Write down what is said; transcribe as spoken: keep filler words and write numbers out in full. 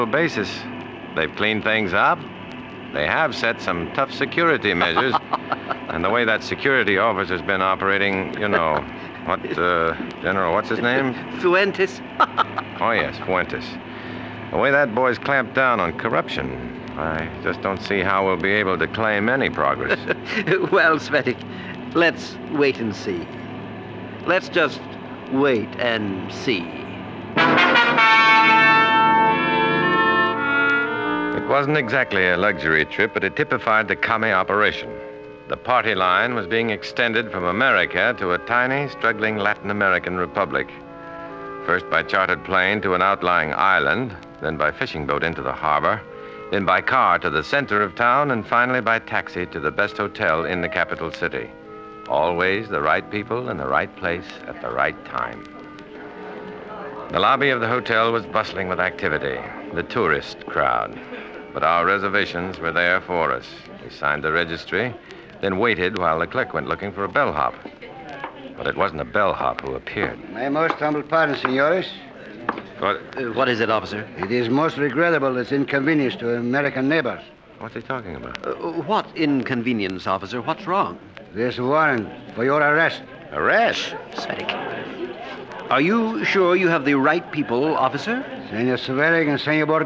basis. They've cleaned things up. They have set some tough security measures. And the way that security officer's been operating, you know, what, uh, General, what's his name? Fuentes. Oh, yes, Fuentes. The way that boy's clamped down on corruption, I just don't see how we'll be able to claim any progress. Well, Svetic, let's wait and see. Let's just wait and see. It wasn't exactly a luxury trip, but it typified the commie operation. The party line was being extended from America to a tiny, struggling Latin American republic. First by chartered plane to an outlying island, then by fishing boat into the harbor, then by car to the center of town, and finally by taxi to the best hotel in the capital city. Always the right people in the right place at the right time. The lobby of the hotel was bustling with activity, the tourist crowd. But our reservations were there for us. We signed the registry, then waited while the clerk went looking for a bellhop. But it wasn't a bellhop who appeared. My most humble pardon, senores. What? Uh, what is it, officer? It is most regrettable this inconvenience to American neighbors. What's he talking about? Uh, what inconvenience, officer? What's wrong? This warrant for your arrest. Arrest? Svetic. Are you sure you have the right people, officer? Senor Svetic and Senor